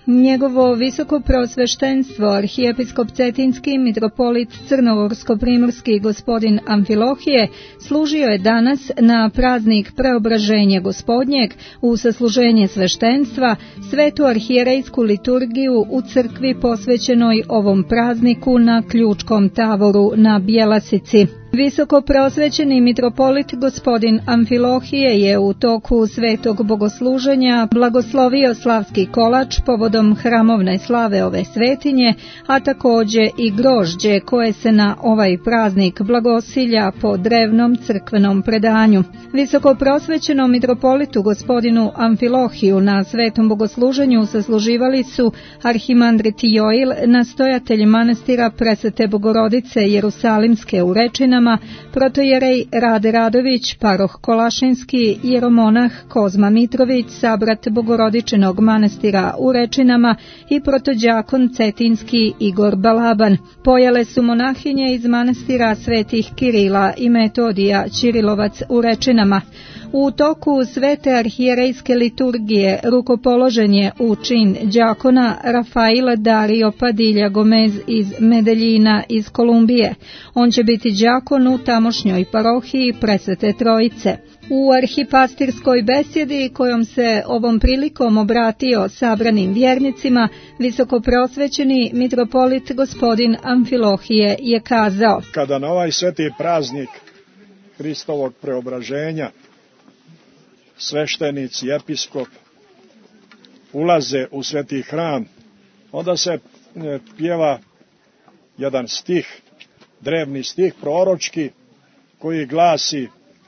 Njegovo visoko preosveštenstvo, arhijepiskop Cetinski, mitropolit Crnogorsko-primorski gospodin Amfilohije, služio je danas na praznik Preobraženja Gospodnjeg u sasluženje sveštenstva, svetu arhijerejsku liturgiju u crkvi posvećenoj ovom prazniku na Ključkom tavoru na Bjelasici. Visoko preosvećeni mitropolit gospodin Amfilohije je u toku svetog bogosluženja blagoslovio slavski kolač povodom hramovne slave ove svetinje, a takođe i grožđe koje se na ovaj praznik blagosilja po drevnom crkvenom predanju. Visoko preosvećenom mitropolitu gospodinu Amfilohiju na svetom bogosluženju sasluživali su arhimandrit Joil, nastojatelj manastira Presvete Bogorodice Jerusalimske u Rečinama, protojerej Rade Radović, paroh Kolašinski, jeromonah Kozma Mitrović, sabrat Bogorodičinog manastira u Rečinama i protođakon Cetinski Igor Balaban. Pojele su monahinje iz manastira svetih Kirila i Metodija Ćirilovac u Rečinama. U toku svete arhijerejske liturgije rukopoložen je u čin đakona Rafail Dario Padilja Gomez iz Medeljina iz Kolumbije. On će biti đakon u tamošnjoj parohiji Presvete Trojice. U arhipastirskoj besjedi kojom se ovom prilikom obratio sabranim vjernicima, visoko preosvećeni mitropolit gospodin Amfilohije je kazao: Kada na ovaj sveti praznik Hristovog preobraženja sveštenici, episkop ulaze u sveti hram, onda se pjeva jedan stih, drevni stih proročki, koji glasi: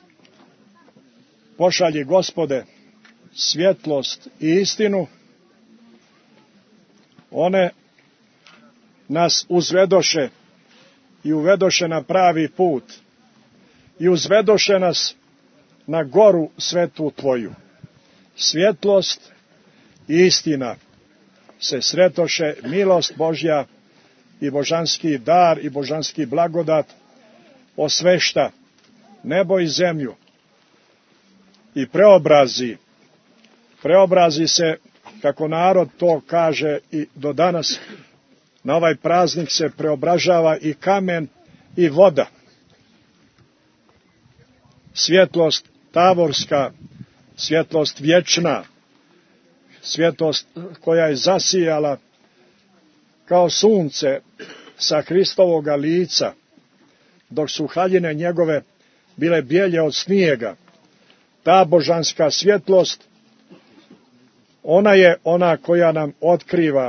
Pošalji Gospode svjetlost i istinu, one nas uzvedoše i uvedoše na pravi put i uzvedoše nas na goru svetu Tvoju. Svjetlost i istina se sretoše, milost Božja i božanski dar i božanski blagodat osvešta nebo i zemlju i preobrazi se, kako narod to kaže i do danas, na ovaj praznik se preobražava i kamen i voda. Svjetlost tavorska, svjetlost vječna, svjetlost koja je zasijala kao sunce sa Hristovoga lica, dok su haljine njegove bile bijelje od snijega. Ta božanska svjetlost, ona je ona koja nam otkriva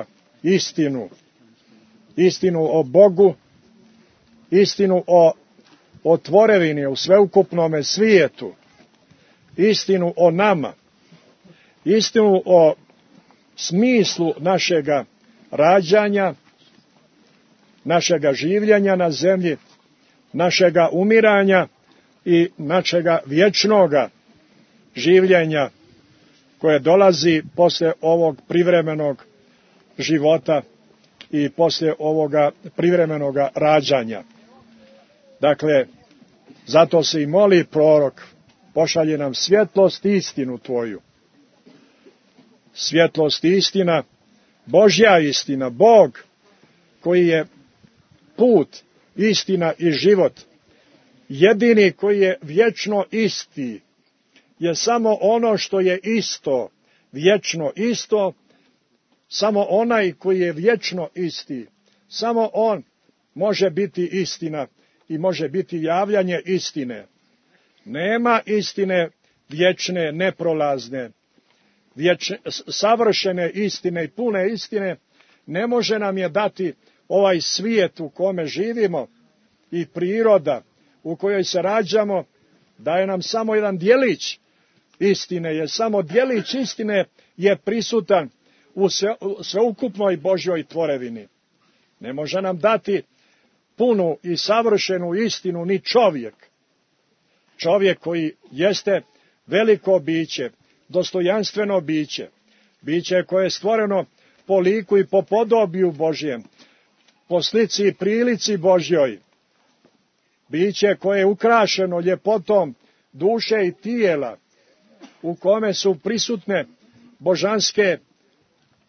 istinu o Bogu, istinu o tvorevini u sveukupnome svijetu, istinu o nama, istinu o smislu našega rađanja, našega življenja na zemlji, našega umiranja i našega vječnoga življenja koje dolazi posle ovog privremenog života i posle ovoga privremenoga rađanja. Dakle, zato se i moli prorok: pošalje nam svjetlost i istinu Tvoju. Svjetlost i istina, Božja istina, Bog koji je put, istina i život, jedini koji je vječno isti, je samo ono što je isto, vječno isto, samo onaj koji je vječno isti, samo on može biti istina i može biti javljanje istine. Nema istine vječne, neprolazne, savršene istine i pune istine ne može nam je dati ovaj svijet u kome živimo i priroda u kojoj se rađamo. Daje nam samo jedan djelić istine, jer samo djelić istine je prisutan u sveukupnoj Božjoj tvorevini. Ne može nam dati punu i savršenu istinu ni čovjek. Čovjek koji jeste veliko biće, dostojanstveno biće, biće koje je stvoreno po liku i po podobiju Božjem, po slici i prilici Božjoj, biće koje je ukrašeno ljepotom duše i tijela, u kome su prisutne božanske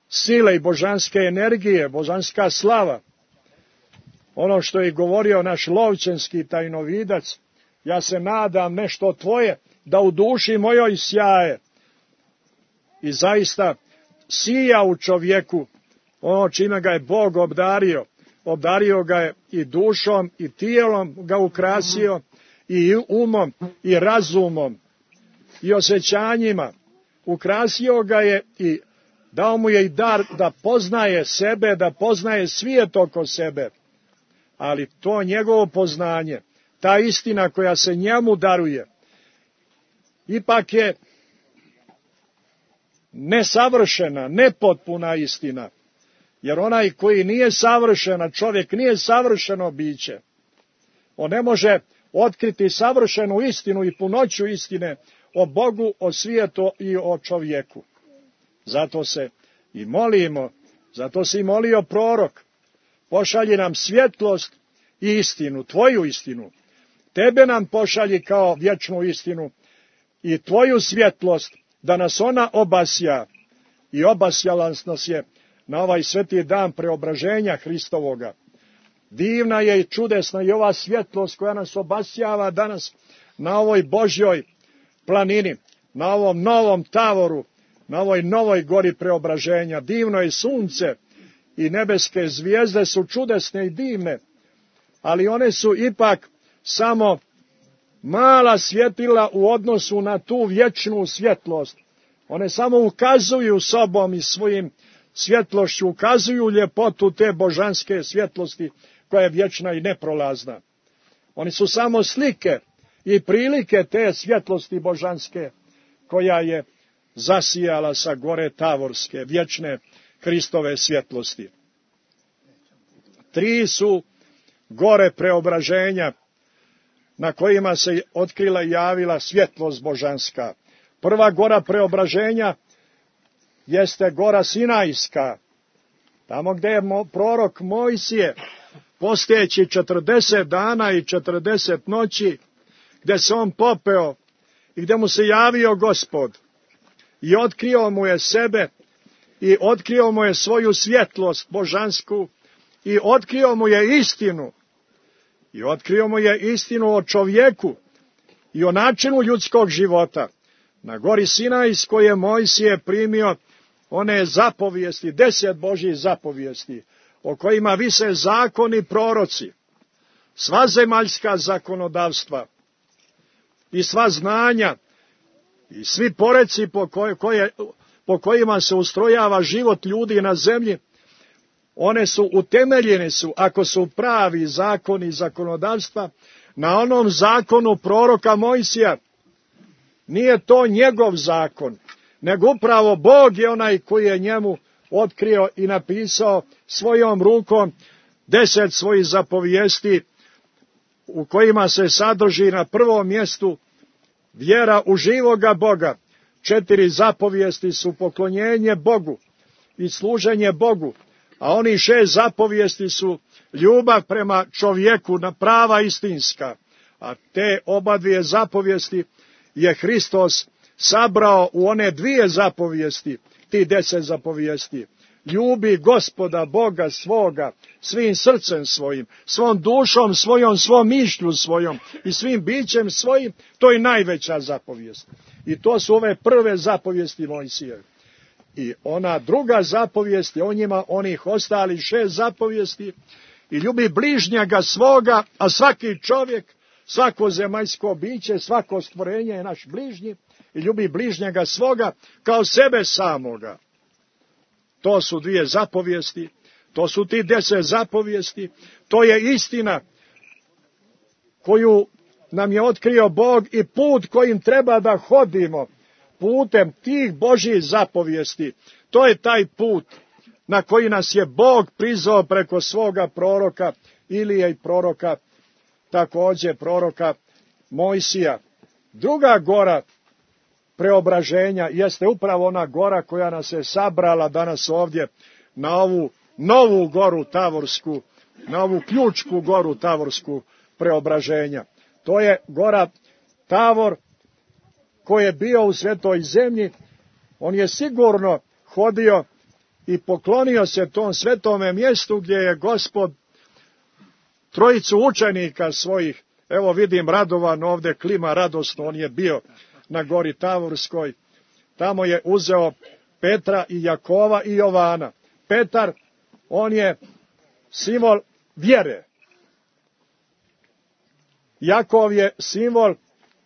sile i božanske energije, božanska slava. Ono što je govorio naš lovčanski tajnovidac, ja se nadam nešto tvoje da u duši mojoj sjaje. I zaista sija u čovjeku ono čime ga je Bog obdario. Obdario ga je i dušom i tijelom ga ukrasio, i umom i razumom i osjećanjima. Ukrasio ga je i dao mu je i dar da poznaje sebe, da poznaje svijet oko sebe. Ali to njegovo poznanje, ta istina koja se njemu daruje, ipak je nesavršena, nepotpuna istina. Jer onaj koji nije savršena, čovjek nije savršeno biće. On ne može otkriti savršenu istinu i punoću istine o Bogu, o svijetu i o čovjeku. Zato se i molimo, zato se i molio prorok. Pošalji nam svjetlost i istinu, tvoju istinu. Tebe nam pošalji kao vječnu istinu i tvoju svjetlost, da nas ona obasja. I obasjala nas je na ovaj sveti dan preobraženja Hristovoga. Divna je i čudesna i ova svjetlost koja nas obasjava danas na ovoj Božjoj planini, na ovom novom Tavoru, na ovoj novoj gori preobraženja. Divno je sunce i nebeske zvijezde su čudesne i divne, ali one su ipak samo mala svjetila u odnosu na tu vječnu svjetlost. One samo ukazuju sobom i svojim svjetlošću, ukazuju ljepotu te božanske svjetlosti koja je vječna i neprolazna. Oni su samo slike i prilike te svjetlosti božanske koja je zasijala sa gore Tavorske, vječne Hristove svjetlosti. 3 su gore preobraženja na kojima se otkrila i javila svjetlost božanska. Prva gora preobraženja jeste gora Sinajska, tamo gdje je prorok Mojsije, posteći 40 dana i 40 noći, gdje se on popeo i gdje mu se javio Gospod i otkrio mu je sebe i otkrio mu je svoju svjetlost božansku i otkrio mu je istinu. I otkrio mu je istinu o čovjeku i o načinu ljudskog života. Na gori Sinajskoj je Mojsije primio one zapovijesti, 10 Božjih zapovijesti, o kojima vise zakoni proroci, sva zemaljska zakonodavstva i sva znanja i svi poreci po kojima se ustrojava život ljudi na zemlji. One su utemeljene ako su pravi zakoni zakonodavstva, na onom zakonu proroka Mojsija. Nije to njegov zakon, nego upravo Bog je onaj koji je njemu otkrio i napisao svojom rukom 10 svojih zapovijesti, u kojima se sadrži na prvom mjestu vjera u živoga Boga. 4 zapovijesti su poklonjenje Bogu i služenje Bogu, a oni 6 zapovijesti su ljubav prema čovjeku, na prava istinska. A te obadvije zapovijesti je Hristos sabrao u one 2 zapovijesti, ti 10 zapovijesti. Ljubi Gospoda Boga svoga svim srcem svojim, svom dušom svojom, svom mišlju svojom i svim bićem svojim. To je najveća zapovijest. I to su ove prve zapovijesti Mojsijeve. I ona druga zapovijest je o njima onih ostalih 6 zapovijesti. I ljubi bližnjega svoga, a svaki čovjek, svako zemaljsko biće, svako stvorenje je naš bližnji. I ljubi bližnjega svoga kao sebe samoga. To su 2 zapovijesti, to su ti 10 zapovijesti, to je istina koju nam je otkrio Bog i put kojim treba da hodimo, putem tih Božjih zapovijesti. To je taj put na koji nas je Bog prizvao preko svoga proroka Ilije i proroka, također proroka Mojsija. Druga gora preobraženja jeste upravo ona gora koja nas je sabrala danas ovdje na ovu novu goru Tavorsku, na ovu ključku goru Tavorsku preobraženja. To je gora Tavor koji je bio u Svetoj zemlji. On je sigurno hodio i poklonio se tom svetome mjestu gdje je Gospod trojicu učenika svojih, evo vidim Radovan ovdje klima radosno, on je bio na gori Tavorskoj, tamo je uzeo Petra i Jakova i Jovana. Petar, on je simbol vjere. Jakov je simbol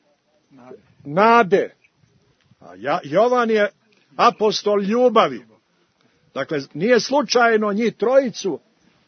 nade. A Jovan je apostol ljubavi. Dakle, nije slučajno njih trojicu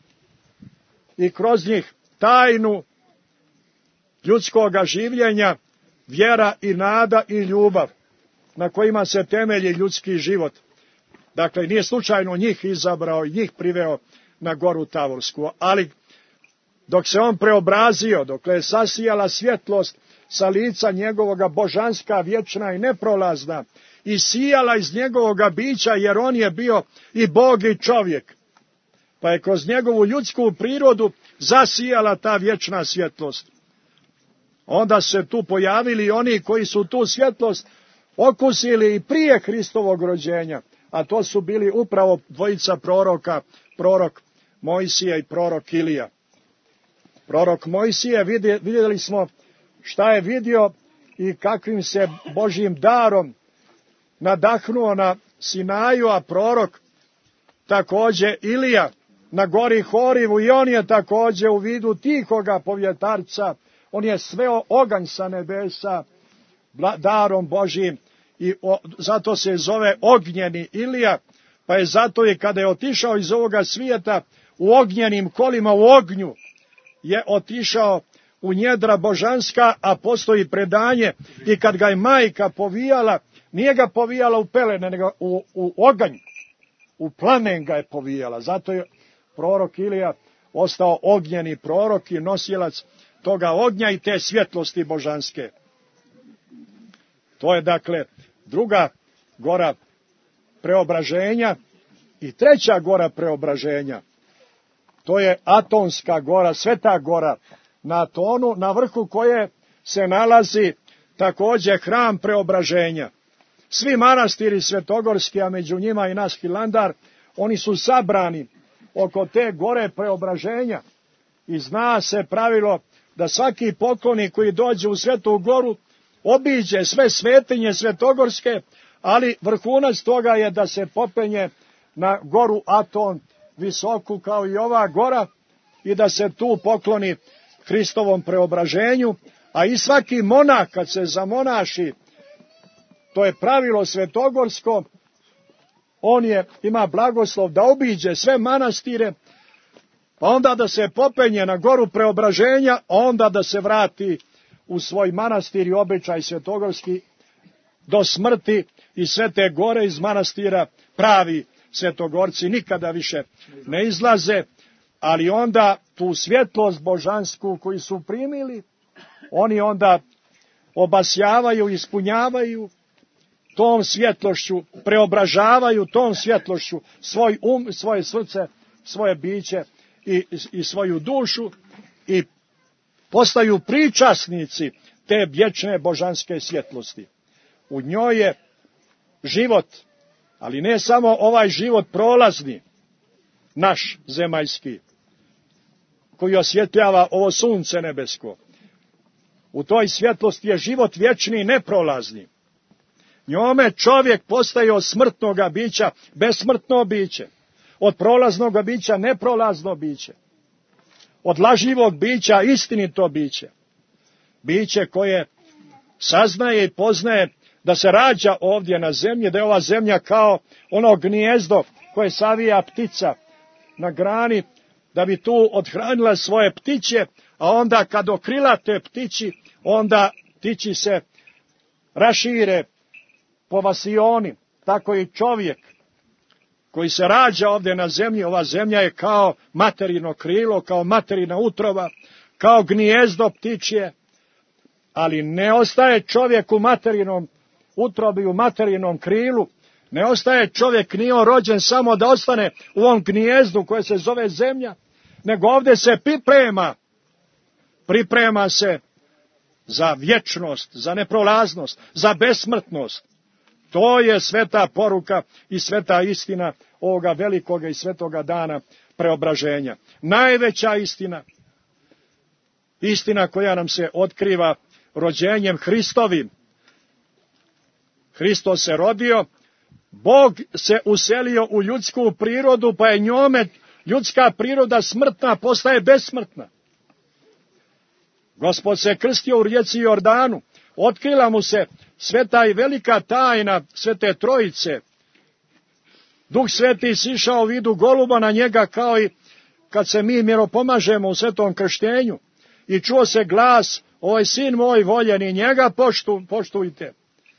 i kroz njih tajnu ljudskoga življenja, vjera i nada i ljubav, na kojima se temelji ljudski život. Dakle, nije slučajno njih izabrao i njih priveo na goru Tavorsku, ali dok se on preobrazio, dok je sasijala svjetlost sa lica njegovoga božanska, vječna i neprolazna, i sijala iz njegovoga bića, jer on je bio i Bog i čovjek, pa je kroz njegovu ljudsku prirodu zasijala ta vječna svjetlost. Onda se tu pojavili oni koji su tu svjetlost okusili i prije Hristovog rođenja, a to su bili upravo dvojica proroka, prorok Mojsije i prorok Ilija. Prorok Mojsije, vidjeli smo šta je vidio i kakvim se Božjim darom nadahnuo na Sinaju, a prorok također Ilija na gori Horivu, i on je također u vidu tihoga povjetarca, on je sveo oganj sa nebesa darom Božjim, i zato se zove ognjeni Ilija, pa je zato i kada je otišao iz ovoga svijeta u ognjenim kolima, u ognju je otišao u njedra božanska, a postoji predanje i kad ga je majka povijala, nije ga povijala u pelene, nego u oganj, u plamen ga je povijala. Zato je prorok Ilija ostao ognjeni prorok i nosilac toga ognja i te svjetlosti božanske. To je dakle druga gora preobraženja. I treća gora preobraženja, to je Atonska gora, Sveta gora na Atonu, na vrhu koje se nalazi također hram preobraženja. Svi manastiri svetogorski, a među njima i naš Hilandar, oni su sabrani oko te gore preobraženja i zna se pravilo da svaki poklonik koji dođe u Svetu goru obiđe sve svetinje svetogorske, ali vrhunac toga je da se popenje na goru Aton, visoku kao i ova gora, i da se tu pokloni Hristovom preobraženju, a i svaki monah kad se zamonaši, to je pravilo svetogorsko, on ima blagoslov da obiđe sve manastire, pa onda da se popenje na goru preobraženja, a onda da se vrati u svoj manastir i običaj svetogorski do smrti, i sve te gore iz manastira pravi svetogorci nikada više ne izlaze, ali onda tu svjetlost božansku koju su primili, oni onda obasjavaju, ispunjavaju tom svjetlošću, preobražavaju tom svjetlošću svoj svoje srce, svoje biće i svoju dušu, i postaju pričasnici te vječne božanske svjetlosti. U njoj je život, ali ne samo ovaj život prolazni, naš zemaljski, koji osvjetljava ovo sunce nebesko. U toj svjetlosti je život vječni i neprolazni. Njome čovjek postaje od smrtnoga bića besmrtno biće, od prolaznog bića neprolazno biće, od lažljivog bića istinito biće, biće koje saznaje i poznaje da se rađa ovdje na zemlji, da je ova zemlja kao ono gnijezdo koje savija ptica na grani, da bi tu odhranila svoje ptiće, a onda kad okrila te ptići, onda ptići se rašire po vasioni. Tako i čovjek koji se rađa ovdje na zemlji, ova zemlja je kao materino krilo, kao materina utrova, kao gnijezdo ptičje, ali ne ostaje čovjek u materinom utrobi, u materinom krilu, ne ostaje čovjek, nije on rođen samo da ostane u ovom gnijezdu koje se zove zemlja, nego ovdje se priprema se za vječnost, za neprolaznost, za besmrtnost. To je sveta poruka i sveta istina ovoga velikoga i svetoga dana preobraženja. Najveća istina, istina koja nam se otkriva rođenjem Hristovim. Hristos se rodio, Bog se uselio u ljudsku prirodu, pa je njome ljudska priroda smrtna postaje besmrtna. Gospod se krstio u rijeci Jordanu, otkrila mu se sveta i velika tajna Svete Trojice. Duh Sveti sišao u vidu goluba na njega, kao i kad se mi miropomažemo u svetom krštenju. I čuo se glas: ovo je sin moj voljeni, njega poštujte.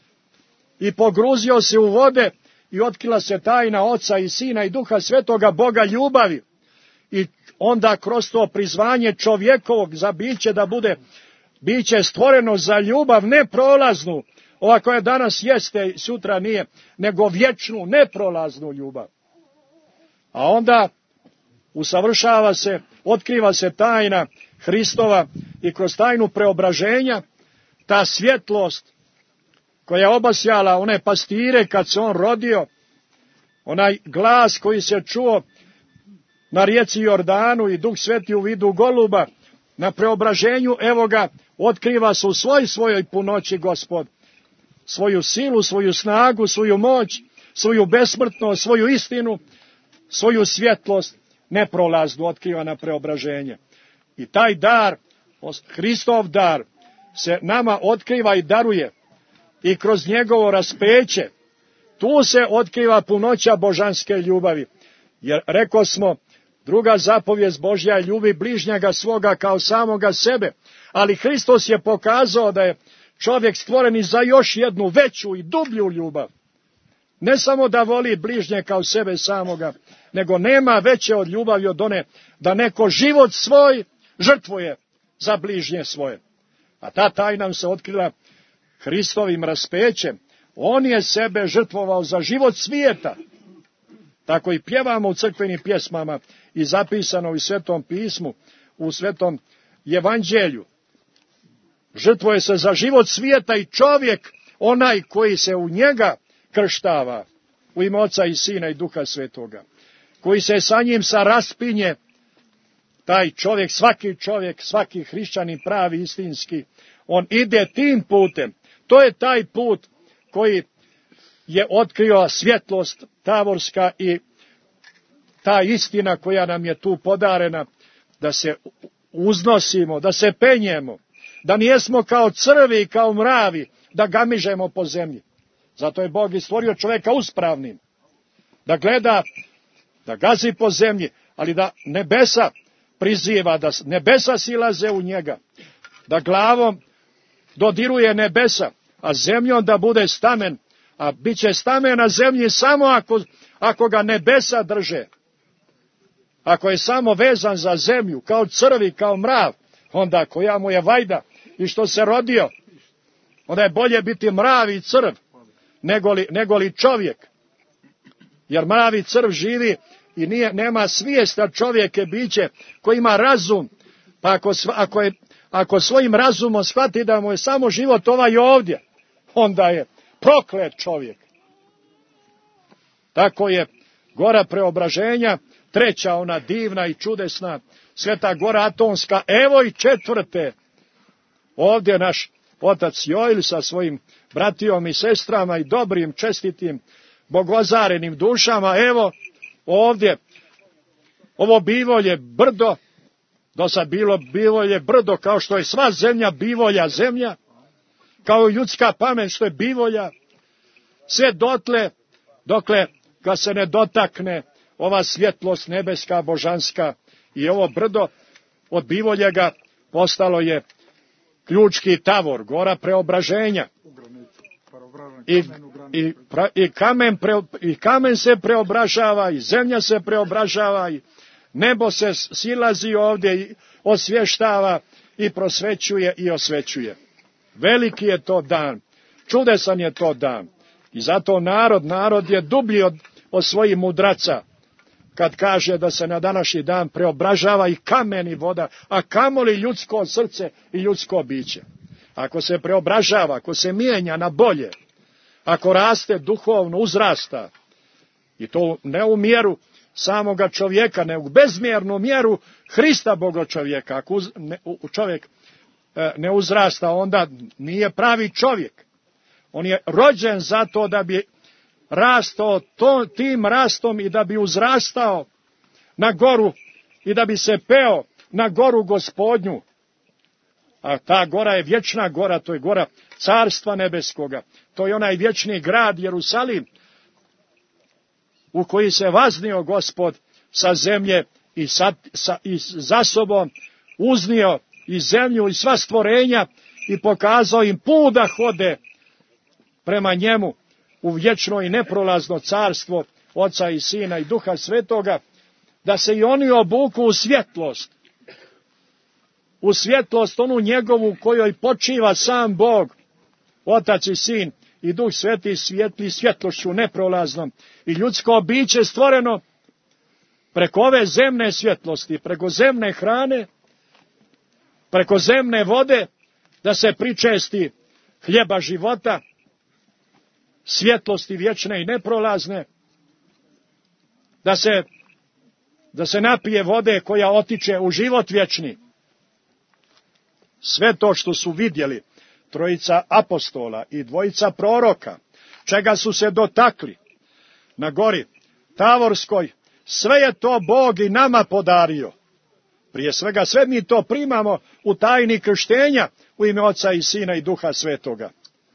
I pogruzio se u vode i otkrila se tajna Oca i Sina i Duha Svetoga, Boga ljubavi. I onda kroz to prizvanje čovjekovog za biće da bude biće stvoreno za ljubav neprolaznu, ova koja danas jeste i sutra nije, nego vječnu, neprolaznu ljubav. A onda usavršava se, otkriva se tajna Hristova i kroz tajnu preobraženja ta svjetlost koja je obasjala one pastire kad se on rodio, onaj glas koji se čuo na rijeci Jordanu i Duh Sveti u vidu goluba, na preobraženju, evo ga, otkriva se u svojoj punoći Gospod. Svoju silu, svoju snagu, svoju moć, svoju besmrtnost, svoju istinu, svoju svjetlost neprolaznu otkriva na preobraženje. I taj dar, Hristov dar, se nama otkriva i daruje. I kroz njegovo raspeće, tu se otkriva punoća božanske ljubavi. Jer rekao smo, druga zapovijest Božja je: ljubi bližnjega svoga kao samoga sebe. Ali Hristos je pokazao da je čovjek stvoren i za još jednu veću i dublju ljubav. Ne samo da voli bližnje kao sebe samoga, nego nema veće od ljubavi od one da neko život svoj žrtvuje za bližnje svoje. A ta tajna nam se otkrila Hristovim raspećem. On je sebe žrtvovao za život svijeta. Tako i pjevamo u crkvenim pjesmama i zapisano u Svetom pismu, u Svetom evanđelju. Žrtvuje se za život svijeta i čovjek, onaj koji se u njega krštava, u ime Oca i Sina i Duha Svetoga, koji se sa njim raspinje, taj čovjek, svaki hrišćanin pravi, istinski, on ide tim putem. To je taj put koji je otkrio svjetlost tavorska i ta istina koja nam je tu podarena, da se uznosimo, da se penjemo, da nijesmo kao crvi i kao mravi, da gamižemo po zemlji. Zato je Bog i stvorio čovjeka uspravnim, da gleda, da gazi po zemlji, ali da nebesa priziva, da nebesa silaze u njega, da glavom dodiruje nebesa, a zemljom da bude stamen, a bit će stamen na zemlji samo ako ga nebesa drže. Ako je samo vezan za zemlju, kao crvi, kao mrav, onda koja mu je vajda i što se rodio, onda je bolje biti mrav i crv nego li čovjek. Jer mrav i crv živi i nema svijest, a čovjek je biće koji ima razum, pa ako svojim razumom shvati da mu je samo život ovaj ovdje, onda je proklet čovjek. Tako je gora preobraženja, treća, ona divna i čudesna, Sveta Gora Atonska, evo i četvrte. Ovdje naš otac Joil sa svojim bratijom i sestrama i dobrim, čestitim, bogozarenim dušama, evo ovdje, ovo Bivolje brdo, do sad bilo Bivolje brdo, kao što je sva zemlja Bivolja zemlja, kao ljudska pamet što je Bivolja, sve dokle ga se ne dotakne ova svjetlost nebeska, božanska, i ovo brdo od Bivoljega postalo je ključki tavor, gora preobraženja. I kamen se preobražava, i zemlja se preobražava, i nebo se silazi ovdje i osvještava i prosvećuje i osvećuje. Veliki je to dan, čudesan je to dan. I zato narod je dublji od svojih mudraca, kad kaže da se na današnji dan preobražava i kamen i voda, a kamoli ljudsko srce i ljudsko biće. Ako se preobražava, ako se mijenja na bolje, ako raste duhovno, uzrasta, i to ne u mjeru samoga čovjeka, nego u bezmjernu mjeru Hrista Boga čovjeka. Ako čovjek ne uzrasta, onda nije pravi čovjek. On je rođen zato da bi rastao tim rastom i da bi uzrastao na goru i da bi se peo na goru Gospodnju. A ta gora je vječna gora, to je gora Carstva Nebeskoga. To je onaj vječni grad Jerusalim u koji se vaznio Gospod sa zemlje i za sobom uznio i zemlju i sva stvorenja i pokazao im put da hode prema njemu u vječno i neprolazno carstvo Oca i Sina i Duha Svetoga, da se i oni obuku u svjetlost onu njegovu kojoj počiva sam Bog, Otac i Sin i Duh Sveti svijetli svjetlošću neprolaznom i ljudsko biće stvoreno preko ove zemne svjetlosti, preko zemne hrane, preko zemne vode, da se pričesti hljeba života, svjetlosti vječne i neprolazne, da se napije vode koja otiče u život vječni. Sve to što su vidjeli trojica apostola i dvojica proroka, čega su se dotakli na gori Tavorskoj, sve je to Bog i nama podario. Prije svega sve mi to primamo u tajni krštenja u ime Oca i Sina i Duha Svetoga.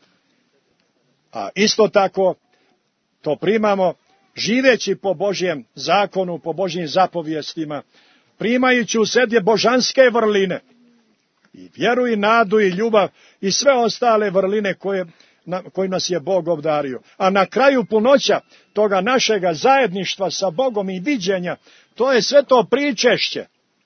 A isto tako to primamo živeći po Božjem zakonu, po Božjim zapovijestima, primajući u sebi božanske vrline, i vjeru i nadu i ljubav i sve ostale vrline koje nas je Bog obdario. A na kraju punoća toga našega zajedništva sa Bogom i viđenja, to je sve to pričešće.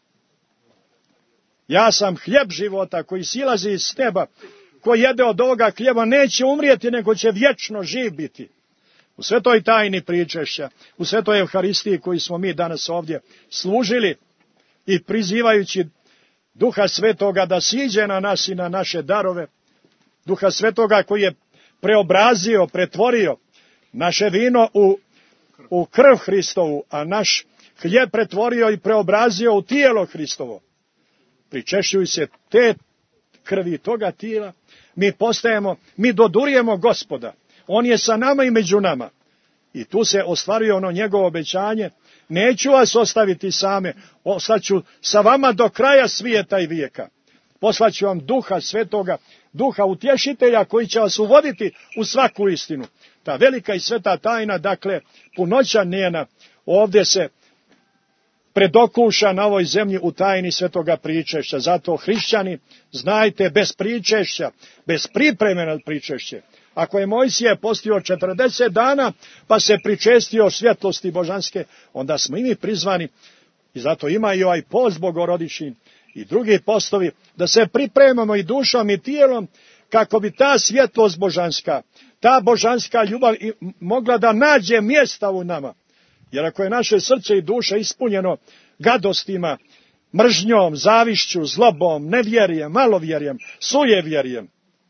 Ja sam hljeb života koji silazi iz neba, ko jede od ovoga hljeba neće umrijeti, nego će vječno živ biti. U svetoj tajni pričešća, u svetoj Evharistiji koju smo mi danas ovdje služili i prizivajući Duha Svetoga da siđe na nas i na naše darove, Duha Svetoga koji je preobrazio, pretvorio naše vino u krv Hristovu, a naš hljeb pretvorio i preobrazio u tijelo Hristovo. Pričešćuju se te krvi toga tijela, mi dodurujemo Gospoda. On je sa nama i među nama. I tu se ostvaruje ono njegovo obećanje: neću vas ostaviti same, ostaću sa vama do kraja svijeta i vijeka. Poslaću vam Duha Svetoga, Duha Utješitelja koji će vas uvoditi u svaku istinu. Ta velika i sveta tajna, dakle, punoća njena, ovdje se predokuša na ovoj zemlji u tajni svetoga pričešća. Zato, hrišćani, znajte, bez pričešća, bez pripreme na pričešće. Ako je Mojsije postio 40 dana, pa se pričestio svjetlosti božanske, onda smo i mi prizvani, i zato ima i ovaj post bogorodični i drugi postovi, da se pripremamo i dušom i tijelom, kako bi ta svjetlost božanska, ta božanska ljubav mogla da nađe mjesta u nama. Jer ako je naše srce i duša ispunjeno gadostima, mržnjom, zavišću, zlobom, nevjerjem, malovjerjem, sujevjerjem,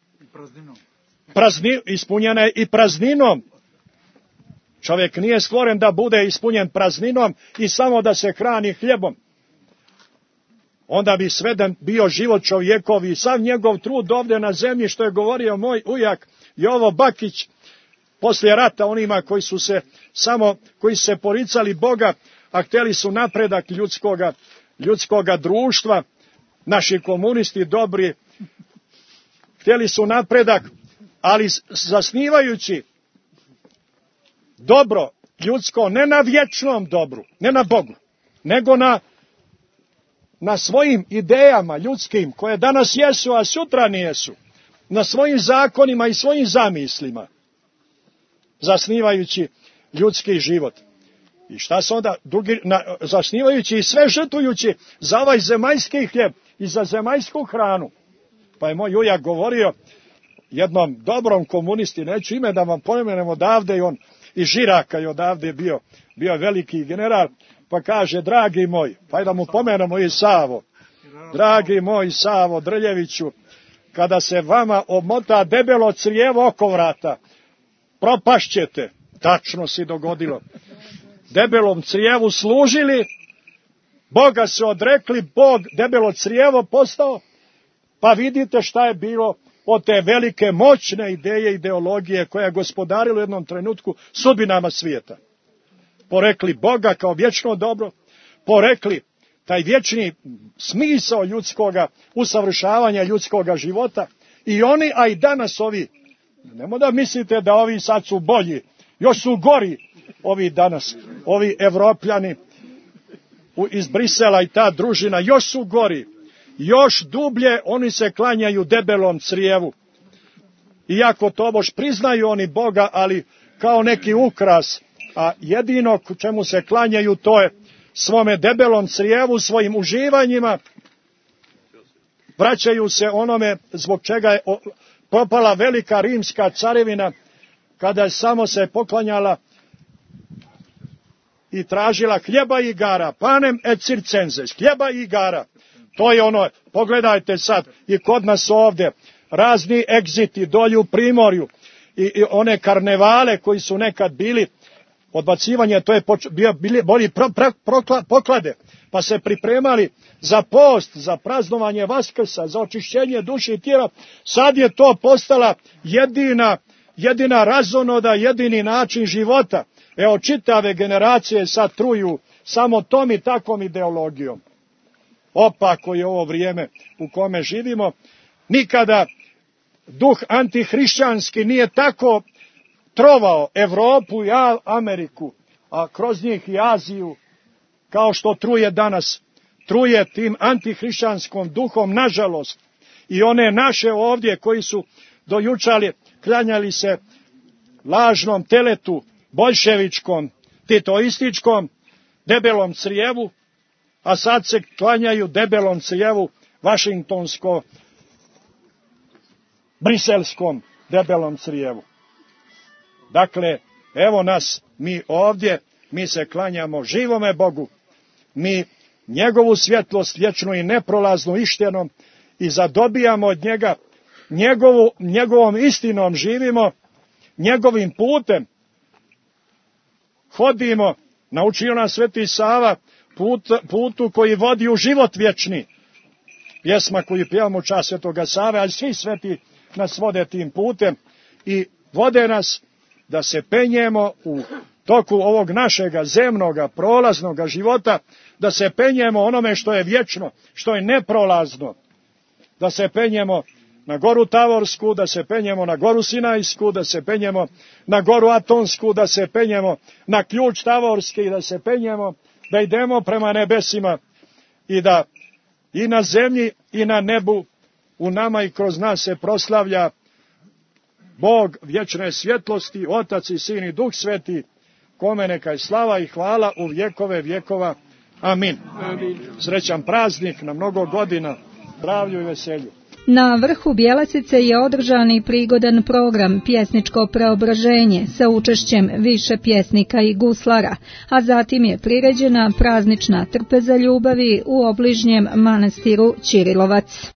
ispunjena je i prazninom. Čovjek nije stvoren da bude ispunjen prazninom i samo da se hrani hljebom. Onda bi sveden bio život čovjekov i sav njegov trud ovdje na zemlji, što je govorio moj ujak Jovo Bakić poslije rata onima koji se poricali Boga, a htjeli su napredak ljudskoga društva. Naši komunisti dobri htjeli su napredak, ali zasnivajući dobro ljudsko ne na vječnom dobru, ne na Bogu, nego na svojim idejama ljudskim koje danas jesu, a sutra nijesu, na svojim zakonima i svojim zamislima, zasnivajući ljudski život. I šta se onda zasnivajući i sve žrtvujući za ovaj zemaljski hljeb i za zemaljsku hranu. Pa je moj ujak govorio jednom dobrom komunisti, neću ime da vam pomenem odavde, i on iz Žiraka je odavde bio veliki general, pa kaže: dragi moj, pa da mu pomenemo i Savo, dragi moj Savo Drljeviću, kada se vama omota debelo crijevo oko vrata, propašćete. Tačno se dogodilo. Debelom crijevu služili, Boga se odrekli, Bog debelo crijevo postao, pa vidite šta je bilo od te velike moćne ideje, ideologije koja je gospodarila u jednom trenutku sudbinama svijeta. Porekli Boga kao vječno dobro, porekli taj vječni smisao ljudskoga usavršavanja ljudskoga života. I oni, a i danas ovi, nemo da mislite da ovi sad su bolji, još su gori ovi danas, ovi Evropljani iz Brisela i ta družina, još su gori, još dublje oni se klanjaju debelom crijevu. Iako tobož priznaju oni Boga, ali kao neki ukras, a jedino čemu se klanjaju to je svome debelom crijevu, svojim uživanjima, vraćaju se onome zbog čega je propala velika rimska carevina, kada je samo se poklanjala i tražila hljeba i igara, panem et circenses, hljeba i igara. To je ono, pogledajte sad, i kod nas ovdje, razni egziti dolju u Primorju, i one karnevale koji su nekad bili, odbacivanje, to je boli poklade, pa se pripremali za post, za praznovanje Vaskrsa, za očišćenje duše i tijela. Sad je to postala jedina razonoda, jedini način života. Evo, čitave generacije sad truju samo tom i takvom ideologijom. Opako je ovo vrijeme u kome živimo. Nikada duh antihrišćanski nije tako trovao Evropu i Ameriku, a kroz njih i Aziju, kao što truje danas. Truje tim antihrišćanskom duhom, nažalost. I one naše ovdje koji su dojučali, klanjali se lažnom teletu, boljševičkom, titoističkom, debelom crijevu, a sad se klanjaju debelom crijevu vašingtonsko-briselskom debelom crijevu. Dakle, evo nas, mi ovdje, mi se klanjamo živome Bogu, mi njegovu svjetlost vječnu i neprolaznu ištenom i zadobijamo od njega, njegovom istinom živimo, njegovim putem hodimo, naučio nas Sveti Sava, putu koji vodi u život vječni. Pjesma koju pjevamo u čast Svetoga Save, ali svi sveti nas vode tim putem i vode nas da se penjemo u toku ovog našega zemnoga, prolaznoga života, da se penjemo onome što je vječno, što je neprolazno, da se penjemo na goru Tavorsku, da se penjemo na goru Sinajsku, da se penjemo na goru Atonsku, da se penjemo na ključ Tavorski, da se penjemo, da idemo prema nebesima i da i na zemlji i na nebu u nama i kroz nas se proslavlja Bog vječne svjetlosti, Otac i Sin i Duh Sveti, kome neka je slava i hvala u vjekove vjekova. Amin. Amin. Srećan praznik na mnogo godina, zdravlju i veselju. Na vrhu Bjelasice je održan i prigodan program Pjesničko preobraženje sa učešćem više pjesnika i guslara, a zatim je priređena praznična trpeza ljubavi u obližnjem manastiru Ćirilovac.